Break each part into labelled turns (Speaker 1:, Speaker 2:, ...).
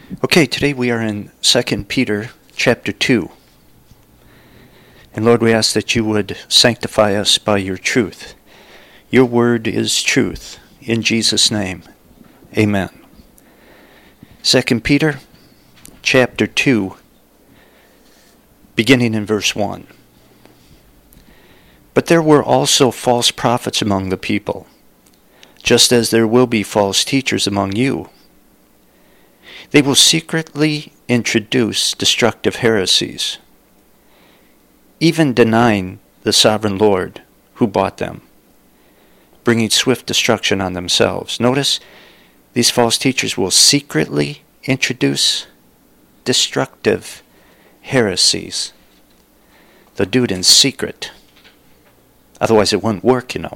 Speaker 1: Okay, today we are in 2 Peter chapter 2. And Lord, we ask that you would sanctify us by your truth. Your word is truth. In Jesus' name, amen. 2 Peter chapter 2, beginning in verse 1. But there were also false prophets among the people, just as there will be false teachers among you. They will secretly introduce destructive heresies, even denying the sovereign Lord who bought them, bringing swift destruction on themselves. Notice, these false teachers will secretly introduce destructive heresies. They'll do it in secret. Otherwise it wouldn't work, And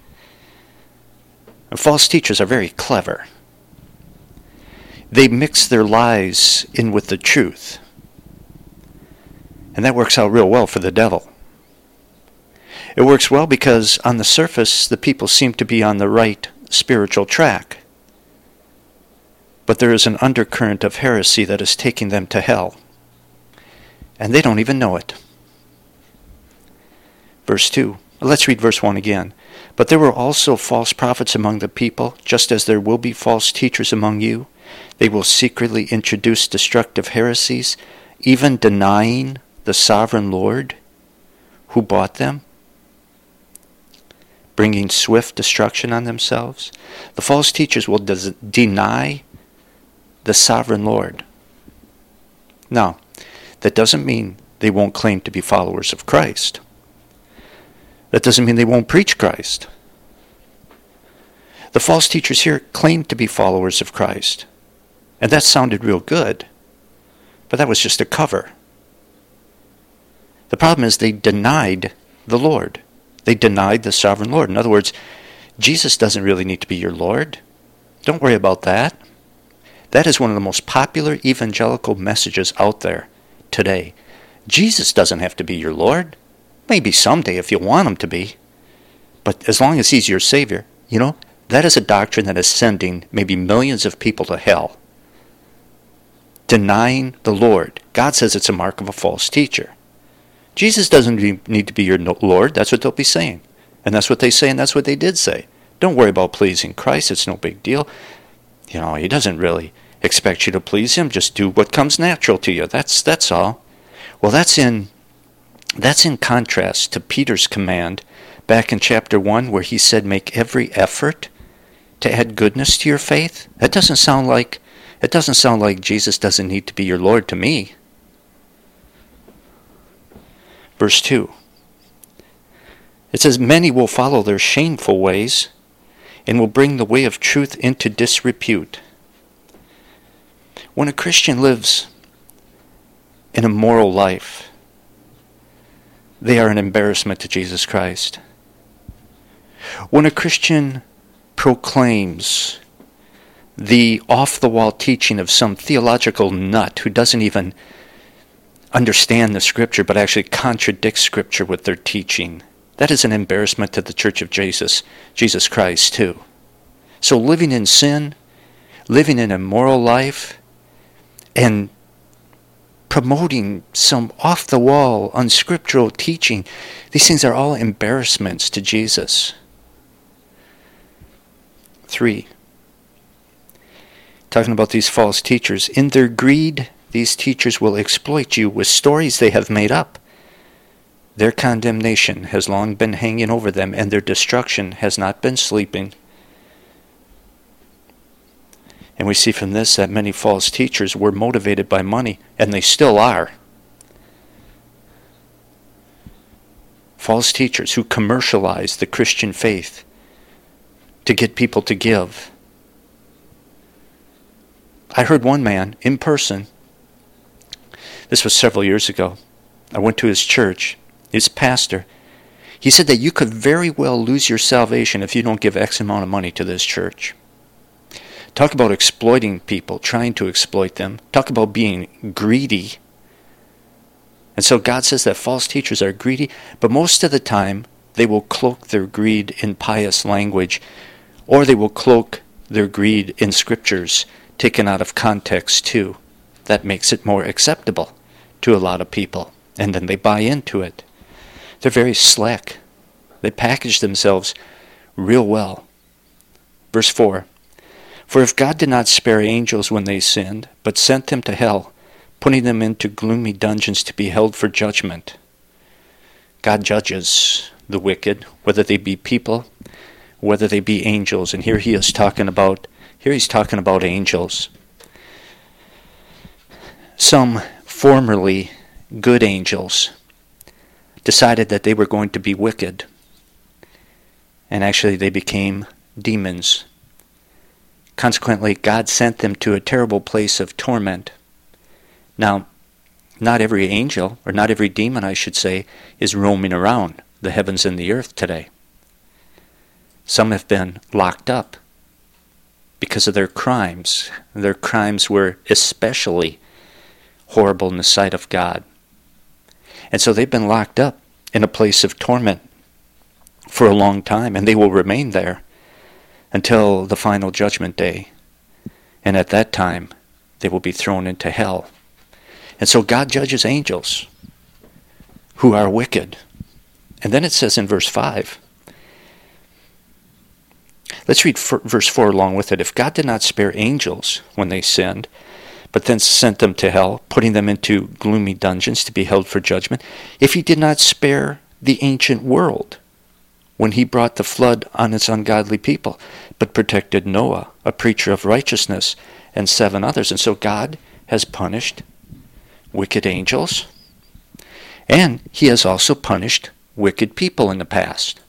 Speaker 1: false teachers are very clever. They mix their lies in with the truth. And that works out real well for the devil. It works well because on the surface, the people seem to be on the right spiritual track. But there is an undercurrent of heresy that is taking them to hell. And they don't even know it. Verse 2. Let's read verse 1 again. But there were also false prophets among the people, just as there will be false teachers among you. They will secretly introduce destructive heresies, even denying the sovereign Lord who bought them, bringing swift destruction on themselves. The false teachers will deny the sovereign Lord. Now, that doesn't mean they won't claim to be followers of Christ. That doesn't mean they won't preach Christ. The false teachers here claim to be followers of Christ. And that sounded real good. But that was just a cover. The problem is they denied the Lord. They denied the sovereign Lord. In other words, Jesus doesn't really need to be your Lord. Don't worry about that. That is one of the most popular evangelical messages out there today. Jesus doesn't have to be your Lord. Maybe someday if you want him to be. But as long as he's your Savior, that is a doctrine that is sending maybe millions of people to hell. Denying the Lord. God says it's a mark of a false teacher. Jesus doesn't need to be your Lord. That's what they'll be saying. And that's what they say, and that's what they did say. Don't worry about pleasing Christ. It's no big deal. He doesn't really expect you to please him. Just do what comes natural to you. That's all. Well, that's in contrast to Peter's command back in chapter 1 where he said, make every effort to add goodness to your faith. That doesn't sound like Jesus doesn't need to be your Lord to me. Verse 2. It says, many will follow their shameful ways and will bring the way of truth into disrepute. When a Christian lives an immoral life, they are an embarrassment to Jesus Christ. When a Christian proclaims the off-the-wall teaching of some theological nut who doesn't even understand the Scripture but actually contradicts Scripture with their teaching, that is an embarrassment to the Church of Jesus Christ too. So living in sin, living an immoral life, and promoting some off-the-wall, unscriptural teaching, these things are all embarrassments to Jesus. 3. Talking about these false teachers. In their greed, these teachers will exploit you with stories they have made up. Their condemnation has long been hanging over them, and their destruction has not been sleeping. And we see from this that many false teachers were motivated by money, and they still are. False teachers who commercialize the Christian faith to get people to give. I heard one man in person. This was several years ago. I went to his church, his pastor. He said that you could very well lose your salvation if you don't give X amount of money to this church. Talk about exploiting people, trying to exploit them. Talk about being greedy. And so God says that false teachers are greedy, but most of the time they will cloak their greed in pious language, or they will cloak their greed in scriptures taken out of context too. That makes it more acceptable to a lot of people, and then they buy into it. They're very slick. They package themselves real well. Verse 4, "For if God did not spare angels when they sinned, but sent them to hell, putting them into gloomy dungeons to be held for judgment." God judges the wicked, whether they be people, whether they be angels. And here he's talking about angels. Some formerly good angels decided that they were going to be wicked, and actually they became demons. Consequently, God sent them to a terrible place of torment. Now, not every angel, or not every demon, I should say, is roaming around the heavens and the earth today. Some have been locked up because of their crimes. Their crimes were especially horrible in the sight of God. And so they've been locked up in a place of torment for a long time, and they will remain there until the final judgment day. And at that time, they will be thrown into hell. And so God judges angels who are wicked. And then it says in verse 5, let's read verse 4 along with it. "If God did not spare angels when they sinned, but then sent them to hell, putting them into gloomy dungeons to be held for judgment, if he did not spare the ancient world when he brought the flood on its ungodly people, but protected Noah, a preacher of righteousness, and 7 others." And so God has punished wicked angels, and he has also punished wicked people in the past.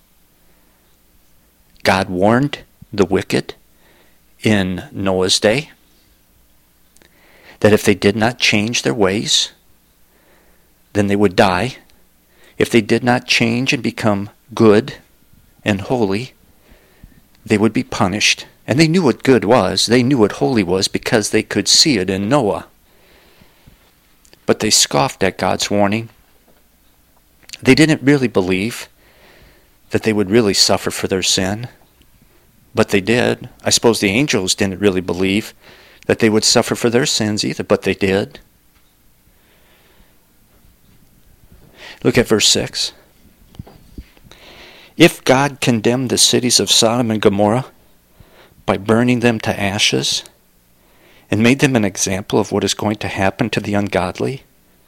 Speaker 1: God warned the wicked in Noah's day that if they did not change their ways, then they would die. If they did not change and become good and holy, they would be punished. And they knew what good was. They knew what holy was because they could see it in Noah. But they scoffed at God's warning. They didn't really believe that they would really suffer for their sin. But they did. I suppose the angels didn't really believe that they would suffer for their sins either, but they did. Look at verse 6. "If God condemned the cities of Sodom and Gomorrah by burning them to ashes, and made them an example of what is going to happen to the ungodly."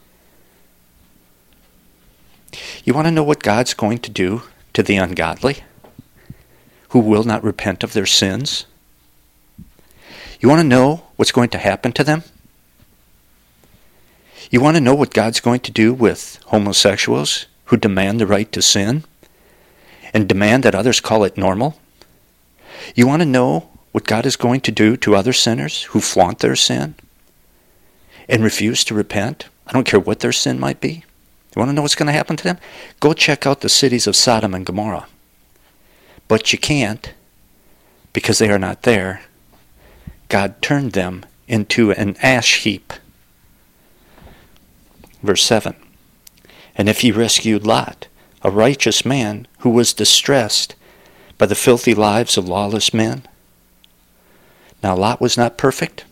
Speaker 1: You want to know what God's going to do to the ungodly who will not repent of their sins? You want to know what's going to happen to them? You want to know what God's going to do with homosexuals who demand the right to sin and demand that others call it normal? You want to know what God is going to do to other sinners who flaunt their sin and refuse to repent? I don't care what their sin might be. You want to know what's going to happen to them? Go check out the cities of Sodom and Gomorrah. But you can't, because they are not there. God turned them into an ash heap. Verse 7. "And if he rescued Lot, a righteous man who was distressed by the filthy lives of lawless men." Now Lot was not perfect.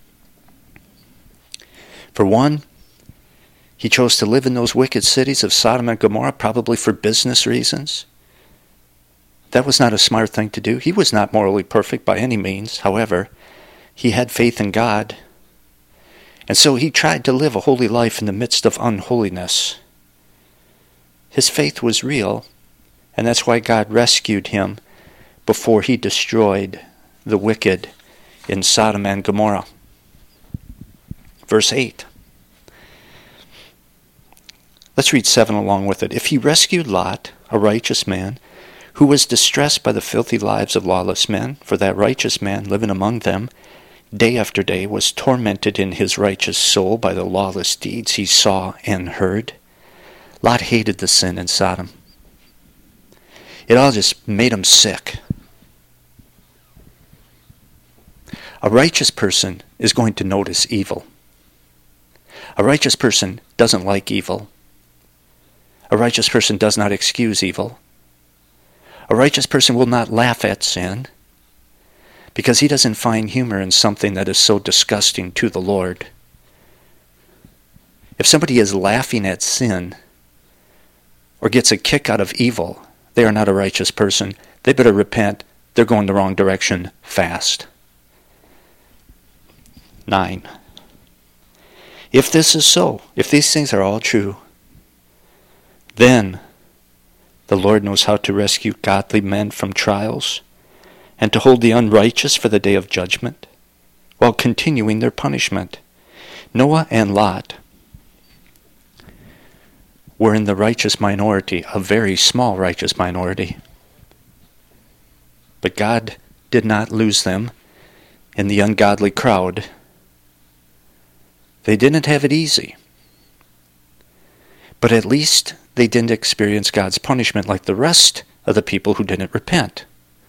Speaker 1: For one, he chose to live in those wicked cities of Sodom and Gomorrah, probably for business reasons. That was not a smart thing to do. He was not morally perfect by any means. However, he had faith in God. And so he tried to live a holy life in the midst of unholiness. His faith was real, and that's why God rescued him before he destroyed the wicked in Sodom and Gomorrah. Verse 8. Let's read 7 along with it. "If he rescued Lot, a righteous man, who was distressed by the filthy lives of lawless men, for that righteous man living among them day after day was tormented in his righteous soul by the lawless deeds he saw and heard." Lot hated the sin in Sodom. It all just made him sick. A righteous person is going to notice evil. A righteous person doesn't like evil. A righteous person does not excuse evil. A righteous person will not laugh at sin, because he doesn't find humor in something that is so disgusting to the Lord. If somebody is laughing at sin or gets a kick out of evil, they are not a righteous person. They better repent. They're going the wrong direction fast. 9. If this is so, if these things are all true, then the Lord knows how to rescue godly men from trials and to hold the unrighteous for the day of judgment while continuing their punishment. Noah and Lot were in the righteous minority, a very small righteous minority. But God did not lose them in the ungodly crowd. They didn't have it easy. But at least they didn't experience God's punishment like the rest of the people who didn't repent.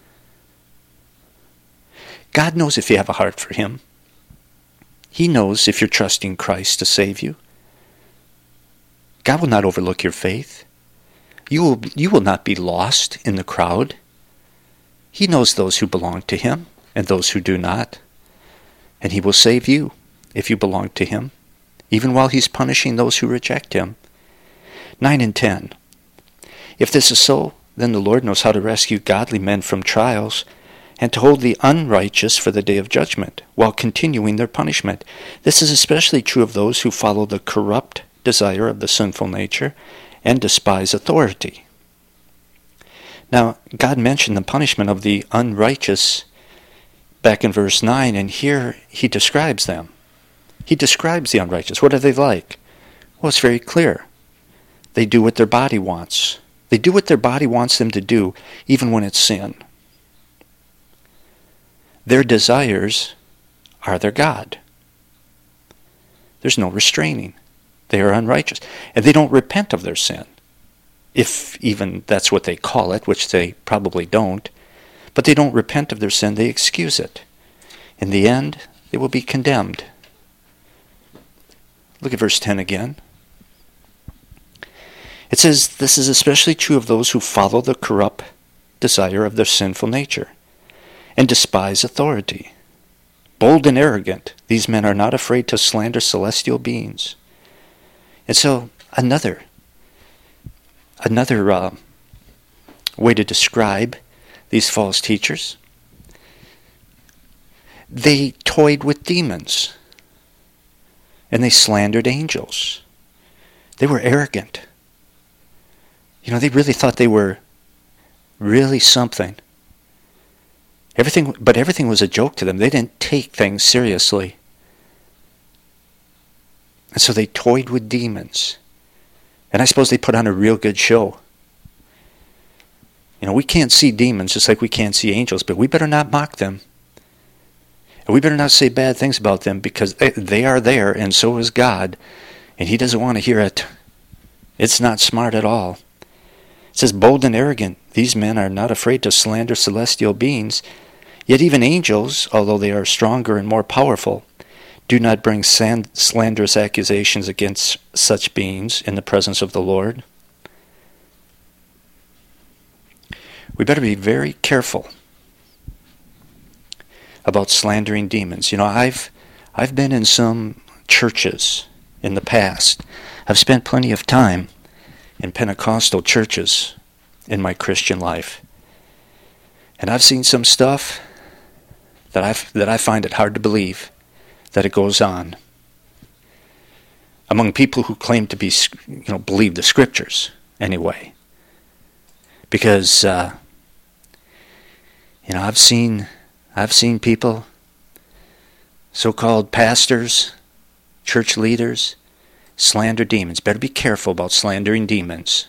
Speaker 1: God knows if you have a heart for Him. He knows if you're trusting Christ to save you. God will not overlook your faith. You will not be lost in the crowd. He knows those who belong to Him and those who do not. And He will save you if you belong to Him, even while He's punishing those who reject Him. 9 and 10. If this is so, then the Lord knows how to rescue godly men from trials and to hold the unrighteous for the day of judgment while continuing their punishment. This is especially true of those who follow the corrupt desire of the sinful nature and despise authority. Now, God mentioned the punishment of the unrighteous back in verse 9, and here He describes them. He describes the unrighteous. What are they like? Well, it's very clear. They do what their body wants. They do what their body wants them to do, even when it's sin. Their desires are their God. There's no restraining. They are unrighteous. And they don't repent of their sin, if even that's what they call it, which they probably don't. But they don't repent of their sin. They excuse it. In the end, they will be condemned. Look at verse 10 again. It says, this is especially true of those who follow the corrupt desire of their sinful nature and despise authority. Bold and arrogant, these men are not afraid to slander celestial beings. And so another way to describe these false teachers, they toyed with demons and they slandered angels. They were arrogant. They really thought they were really something. Everything was a joke to them. They didn't take things seriously. And so they toyed with demons. And I suppose they put on a real good show. We can't see demons just like we can't see angels, but we better not mock them. And we better not say bad things about them, because they are there, and so is God. And He doesn't want to hear it. It's not smart at all. It says, bold and arrogant, these men are not afraid to slander celestial beings. Yet even angels, although they are stronger and more powerful, do not bring slanderous accusations against such beings in the presence of the Lord. We better be very careful about slandering demons. I've been in some churches in the past. I've spent plenty of time in Pentecostal churches in my Christian life. And I've seen some stuff that I find it hard to believe that it goes on among people who claim to be, believe the Scriptures anyway. Because, I've seen people, so-called pastors, church leaders, slander demons. Better be careful about slandering demons.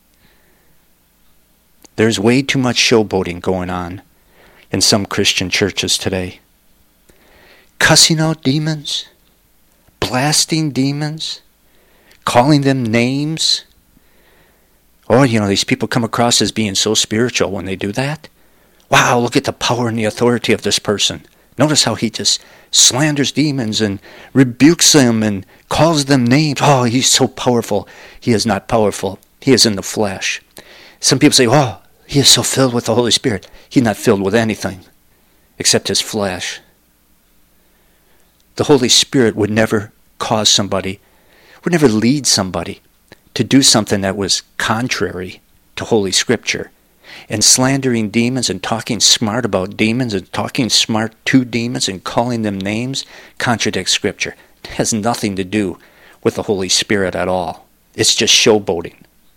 Speaker 1: There's way too much showboating going on in some Christian churches today. Cussing out demons, blasting demons, calling them names. Oh, these people come across as being so spiritual when they do that. Wow, look at the power and the authority of this person. Notice how he just slanders demons and rebukes them and calls them names. Oh, he's so powerful. He is not powerful. He is in the flesh. Some people say, oh, he is so filled with the Holy Spirit. He's not filled with anything. except his flesh. The Holy Spirit would never would never lead somebody to do something that was contrary to Holy Scripture. And slandering demons and talking smart about demons and talking smart to demons and calling them names contradicts Scripture. It has nothing to do with the Holy Spirit at all. It's just showboating.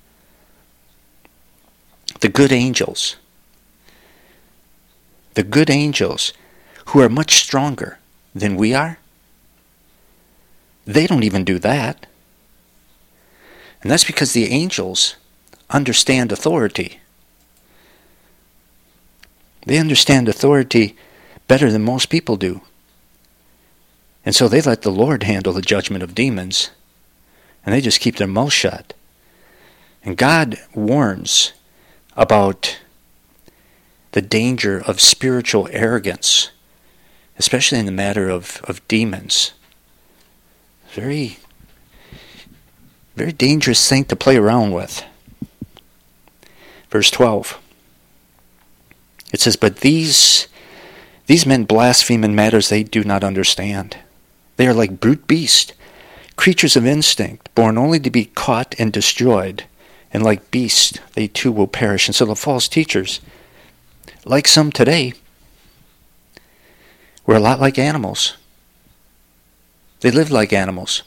Speaker 1: The good angels who are much stronger than we are, they don't even do that. And that's because the angels understand authority. They understand authority better than most people do. And so they let the Lord handle the judgment of demons, and they just keep their mouth shut. And God warns about the danger of spiritual arrogance, especially in the matter of demons. Very, very dangerous thing to play around with. Verse 12. It says, "But these men blaspheme in matters they do not understand. They are like brute beasts, creatures of instinct, born only to be caught and destroyed. And like beasts, they too will perish." And so the false teachers, like some today, were a lot like animals. They lived like animals.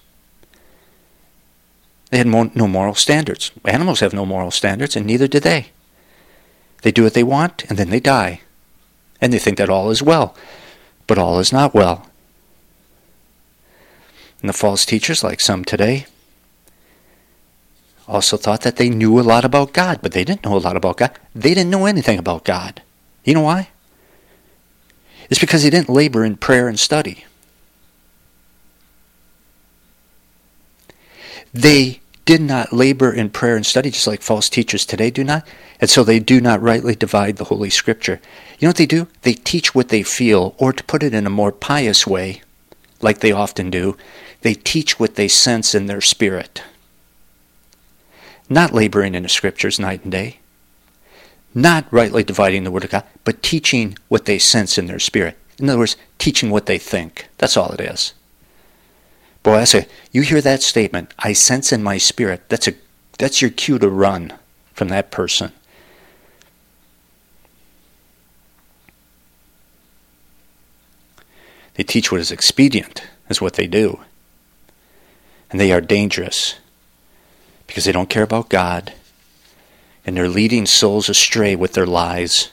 Speaker 1: They had no moral standards. Animals have no moral standards, and neither do they. They do what they want, and then they die. And they think that all is well. But all is not well. And the false teachers, like some today, also thought that they knew a lot about God, but they didn't know a lot about God. They didn't know anything about God. You know why? It's because they didn't labor in prayer and study. They did not labor in prayer and study, just like false teachers today do not. And so they do not rightly divide the Holy Scripture. You know what they do? They teach what they feel, or to put it in a more pious way, like they often do, they teach what they sense in their spirit. Not laboring in the Scriptures night and day. Not rightly dividing the Word of God, but teaching what they sense in their spirit. In other words, teaching what they think. That's all it is. Boy, you hear that statement, "I sense in my spirit," that's your cue to run from that person. They teach what is expedient, is what they do. And they are dangerous because they don't care about God, and they're leading souls astray with their lies.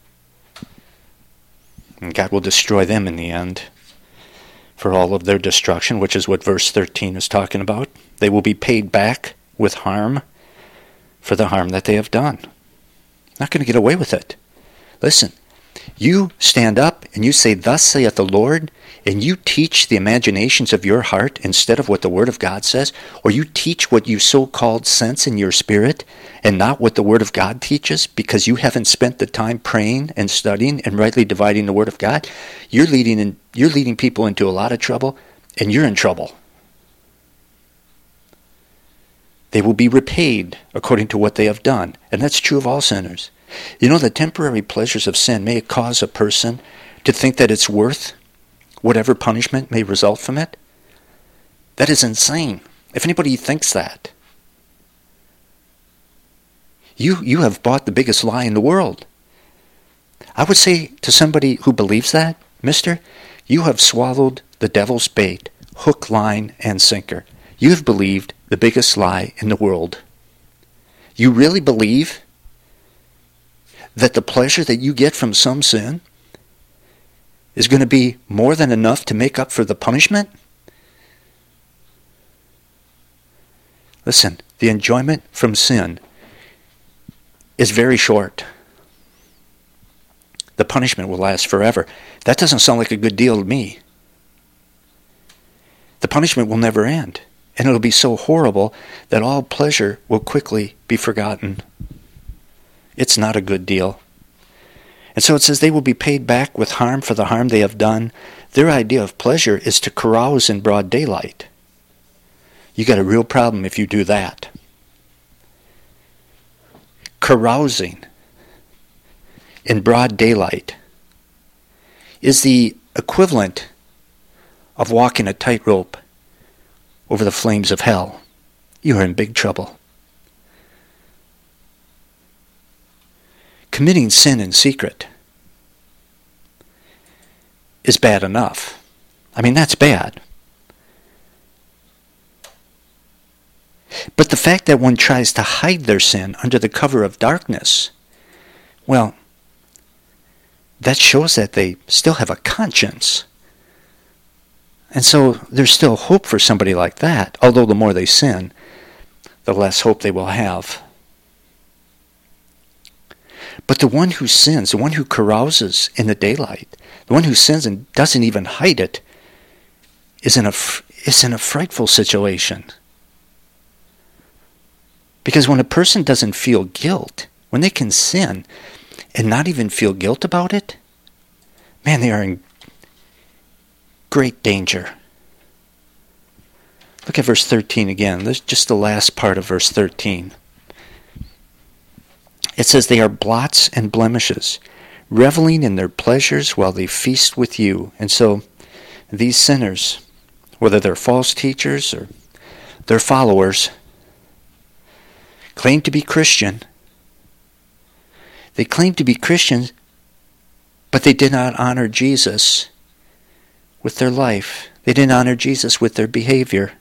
Speaker 1: And God will destroy them in the end for all of their destruction, which is what verse 13 is talking about. They will be paid back with harm for the harm that they have done. Not going to get away with it. Listen, you stand up and you say, "Thus saith the Lord," and you teach the imaginations of your heart instead of what the Word of God says, or you teach what you so-called sense in your spirit and not what the Word of God teaches because you haven't spent the time praying and studying and rightly dividing the Word of God, you're leading people into a lot of trouble, and you're in trouble. They will be repaid according to what they have done, and that's true of all sinners. You know, the temporary pleasures of sin may cause a person to think that it's worth whatever punishment may result from it. That is insane. If anybody thinks that, you have bought the biggest lie in the world. I would say to somebody who believes that, "Mister, you have swallowed the devil's bait, hook, line, and sinker. You have believed the biggest lie in the world. You really believe that the pleasure that you get from some sin is going to be more than enough to make up for the punishment?" Listen, the enjoyment from sin is very short. The punishment will last forever. That doesn't sound like a good deal to me. The punishment will never end, and it'll be so horrible that all pleasure will quickly be forgotten. It's not a good deal. And so it says they will be paid back with harm for the harm they have done. Their idea of pleasure is to carouse in broad daylight. You got a real problem if you do that. Carousing in broad daylight is the equivalent of walking a tightrope over the flames of hell, you are in big trouble. Committing sin in secret is bad enough. I mean, that's bad. But the fact that one tries to hide their sin under the cover of darkness, well, that shows that they still have a conscience. And so there's still hope for somebody like that, although the more they sin, the less hope they will have. But the one who sins, the one who carouses in the daylight, the one who sins and doesn't even hide it, is in a frightful situation. Because when a person doesn't feel guilt, when they can sin and not even feel guilt about it, man, they are in great danger. Look at verse 13 again. This is just the last part of verse 13. It says, they are blots and blemishes, reveling in their pleasures while they feast with you. And so these sinners, whether they're false teachers or their followers, claim to be Christian. They claim to be Christians, but they did not honor Jesus with their life. They didn't honor Jesus with their behavior.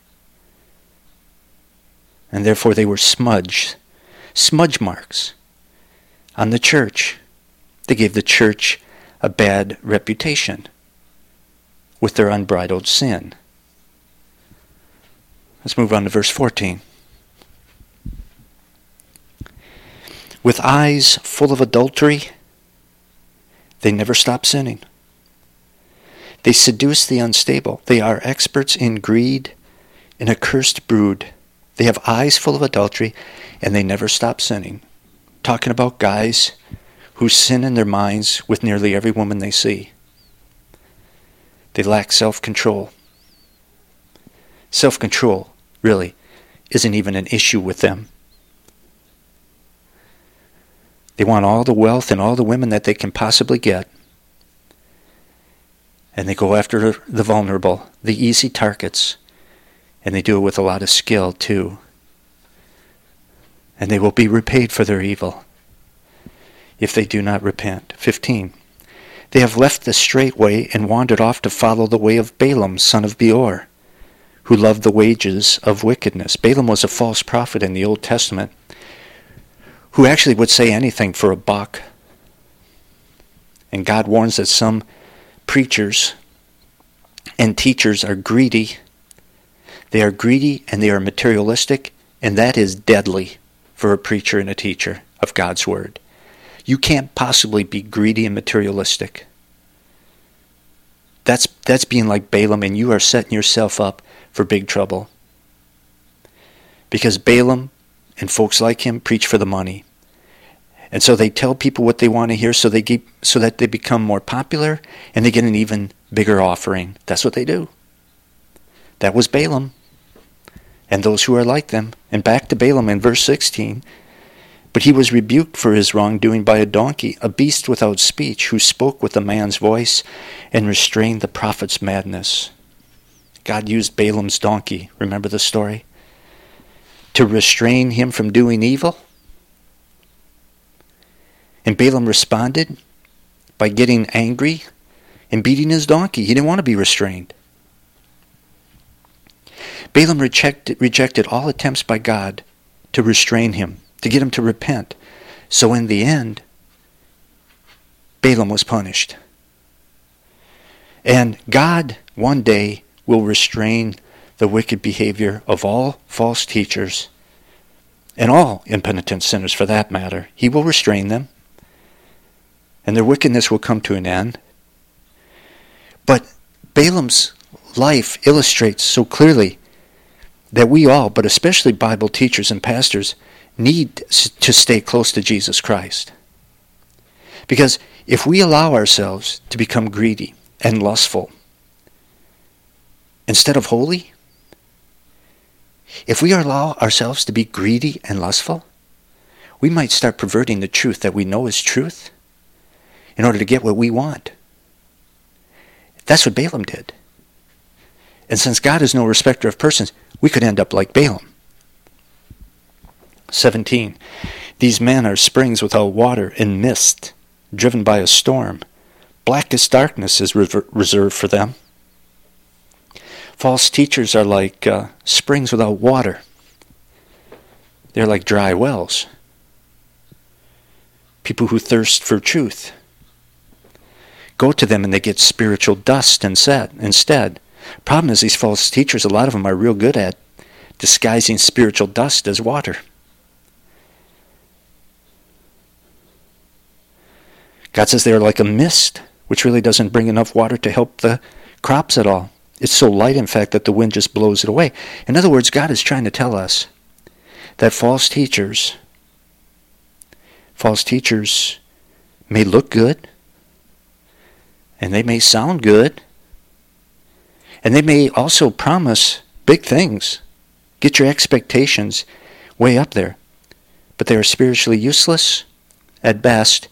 Speaker 1: And therefore they were smudge marks on the church. They gave the church a bad reputation with their unbridled sin. Let's move on to verse 14. With eyes full of adultery, they never stop sinning. They seduce the unstable. They are experts in greed, an accursed brood. They have eyes full of adultery, and they never stop sinning. Talking about guys who sin in their minds with nearly every woman they see. They lack self-control. Self-control, really, isn't even an issue with them. They want all the wealth and all the women that they can possibly get. And they go after the vulnerable, the easy targets. And they do it with a lot of skill, too. And they will be repaid for their evil if they do not repent. 15. They have left the straight way and wandered off to follow the way of Balaam, son of Beor, who loved the wages of wickedness. Balaam was a false prophet in the Old Testament who actually would say anything for a buck. And God warns that some preachers and teachers are greedy. They are greedy and they are materialistic, and that is deadly for a preacher and a teacher of God's Word. You can't possibly be greedy and materialistic. That's being like Balaam, and you are setting yourself up for big trouble. Because Balaam and folks like him preach for the money. And so they tell people what they want to hear so that they become more popular and they get an even bigger offering. That's what they do. That was Balaam and those who are like them. And back to Balaam in verse 16. But he was rebuked for his wrongdoing by a donkey, a beast without speech, who spoke with a man's voice and restrained the prophet's madness. God used Balaam's donkey, remember the story, to restrain him from doing evil. And Balaam responded by getting angry and beating his donkey. He didn't want to be restrained. Balaam rejected all attempts by God to restrain him, to get him to repent. So in the end, Balaam was punished. And God one day will restrain the wicked behavior of all false teachers and all impenitent sinners for that matter. He will restrain them, and their wickedness will come to an end. But Balaam's life illustrates so clearly that we all, but especially Bible teachers and pastors, need to stay close to Jesus Christ. Because if we allow ourselves to become greedy and lustful instead of holy, if we allow ourselves to be greedy and lustful, we might start perverting the truth that we know is truth in order to get what we want. That's what Balaam did. And since God is no respecter of persons, we could end up like Balaam. 17. These men are springs without water and mist, driven by a storm. Blackest darkness is reserved for them. False teachers are like springs without water. They're like dry wells. People who thirst for truth go to them and they get spiritual dust instead. Problem is, these false teachers, a lot of them are real good at disguising spiritual dust as water. God says they're like a mist, which really doesn't bring enough water to help the crops at all. It's so light, in fact, that the wind just blows it away. In other words, God is trying to tell us that false teachers may look good, and they may sound good, and they may also promise big things. Get your expectations way up there. But they are spiritually useless at best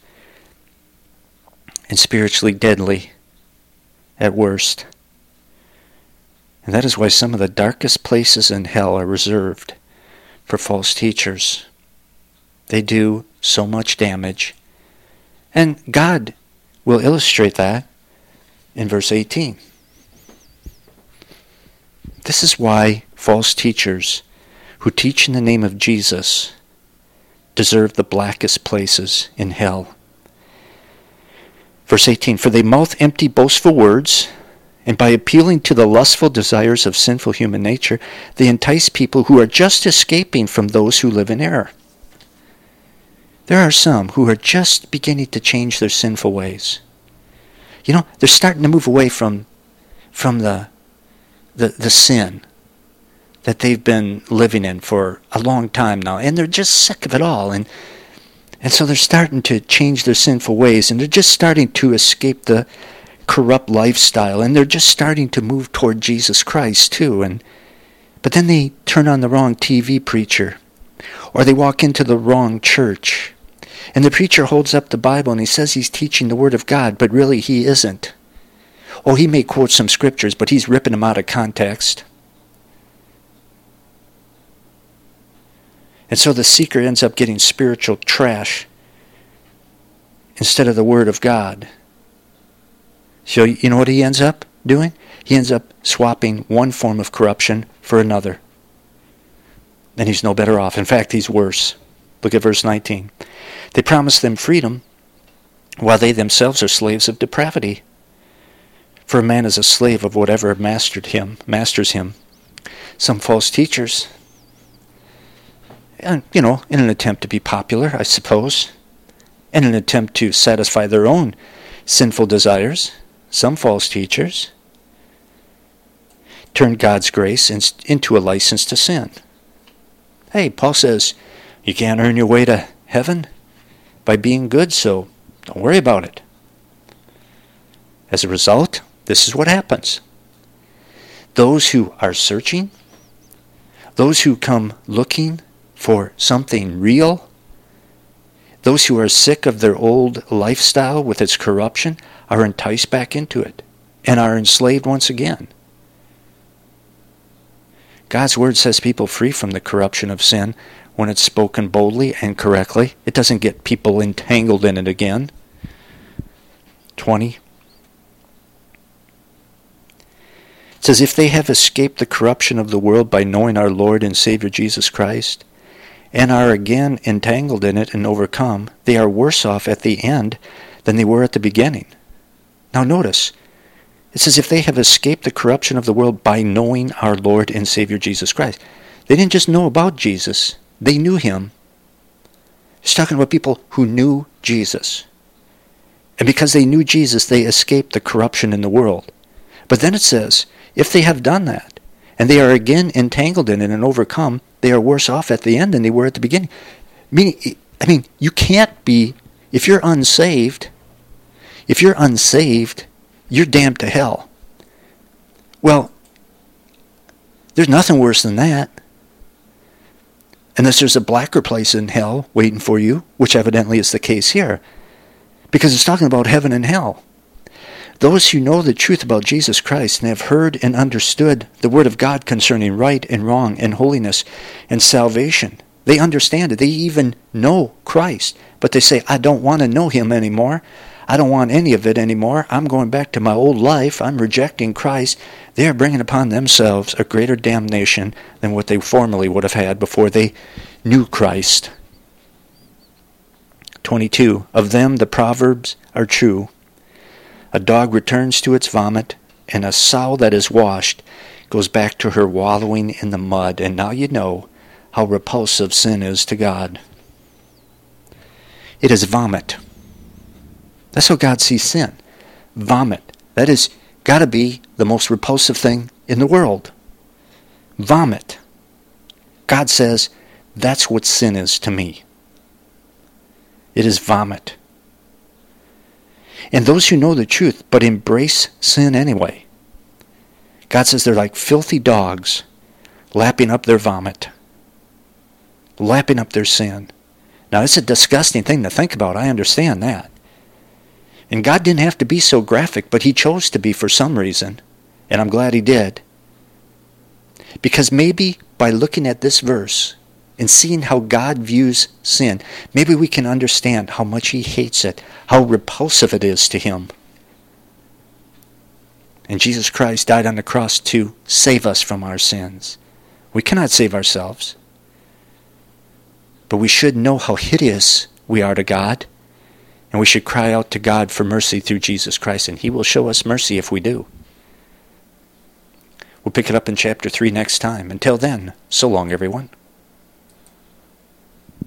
Speaker 1: and spiritually deadly at worst. And that is why some of the darkest places in hell are reserved for false teachers. They do so much damage. And God will illustrate that in verse 18. This is why false teachers who teach in the name of Jesus deserve the blackest places in hell. Verse 18, for they mouth empty, boastful words, and by appealing to the lustful desires of sinful human nature, they entice people who are just escaping from those who live in error. There are some who are just beginning to change their sinful ways. You know, they're starting to move away from the sin that they've been living in for a long time now, and they're just sick of it all, and so they're starting to change their sinful ways, and they're just starting to escape the corrupt lifestyle, and they're just starting to move toward Jesus Christ too. But then they turn on the wrong TV preacher, or they walk into the wrong church, and the preacher holds up the Bible and he says he's teaching the Word of God, but really he isn't. Oh, he may quote some scriptures, but he's ripping them out of context. And so the seeker ends up getting spiritual trash instead of the Word of God. So you know what he ends up doing? He ends up swapping one form of corruption for another. And he's no better off. In fact, he's worse. Look at verse 19. They promise them freedom while they themselves are slaves of depravity. For a man is a slave of whatever masters him. Some false teachers, in an attempt to be popular, I suppose, in an attempt to satisfy their own sinful desires, some false teachers turn God's grace into a license to sin. Hey, Paul says, you can't earn your way to heaven by being good, so don't worry about it. As a result, this is what happens. Those who are searching, those who come looking for something real, those who are sick of their old lifestyle with its corruption are enticed back into it and are enslaved once again. God's Word sets people free from the corruption of sin when it's spoken boldly and correctly. It doesn't get people entangled in it again. 20. It says, if they have escaped the corruption of the world by knowing our Lord and Savior Jesus Christ, and are again entangled in it and overcome, they are worse off at the end than they were at the beginning. Now notice, it says if they have escaped the corruption of the world by knowing our Lord and Savior Jesus Christ. They didn't just know about Jesus, they knew Him. It's talking about people who knew Jesus. And because they knew Jesus, they escaped the corruption in the world. But then it says, if they have done that, and they are again entangled in it and overcome, they are worse off at the end than they were at the beginning. You can't be, if you're unsaved, you're damned to hell. Well, there's nothing worse than that. Unless there's a blacker place in hell waiting for you, which evidently is the case here. Because it's talking about heaven and hell. Those who know the truth about Jesus Christ and have heard and understood the Word of God concerning right and wrong and holiness and salvation, they understand it. They even know Christ. But they say, I don't want to know him anymore. I don't want any of it anymore. I'm going back to my old life. I'm rejecting Christ. They are bringing upon themselves a greater damnation than what they formerly would have had before they knew Christ. 22. Of them the proverbs are true. A dog returns to its vomit, and a sow that is washed goes back to her wallowing in the mud. And now you know how repulsive sin is to God. It is vomit. That's how God sees sin. Vomit. That is got to be the most repulsive thing in the world. Vomit. God says, that's what sin is to me. It is vomit. And those who know the truth but embrace sin anyway, God says they're like filthy dogs lapping up their vomit, lapping up their sin. Now, it's a disgusting thing to think about. I understand that. And God didn't have to be so graphic, but he chose to be for some reason. And I'm glad he did. Because maybe by looking at this verse and seeing how God views sin, maybe we can understand how much he hates it, how repulsive it is to him. And Jesus Christ died on the cross to save us from our sins. We cannot save ourselves. But we should know how hideous we are to God, and we should cry out to God for mercy through Jesus Christ, and he will show us mercy if we do. We'll pick it up in chapter 3 next time. Until then, so long, everyone.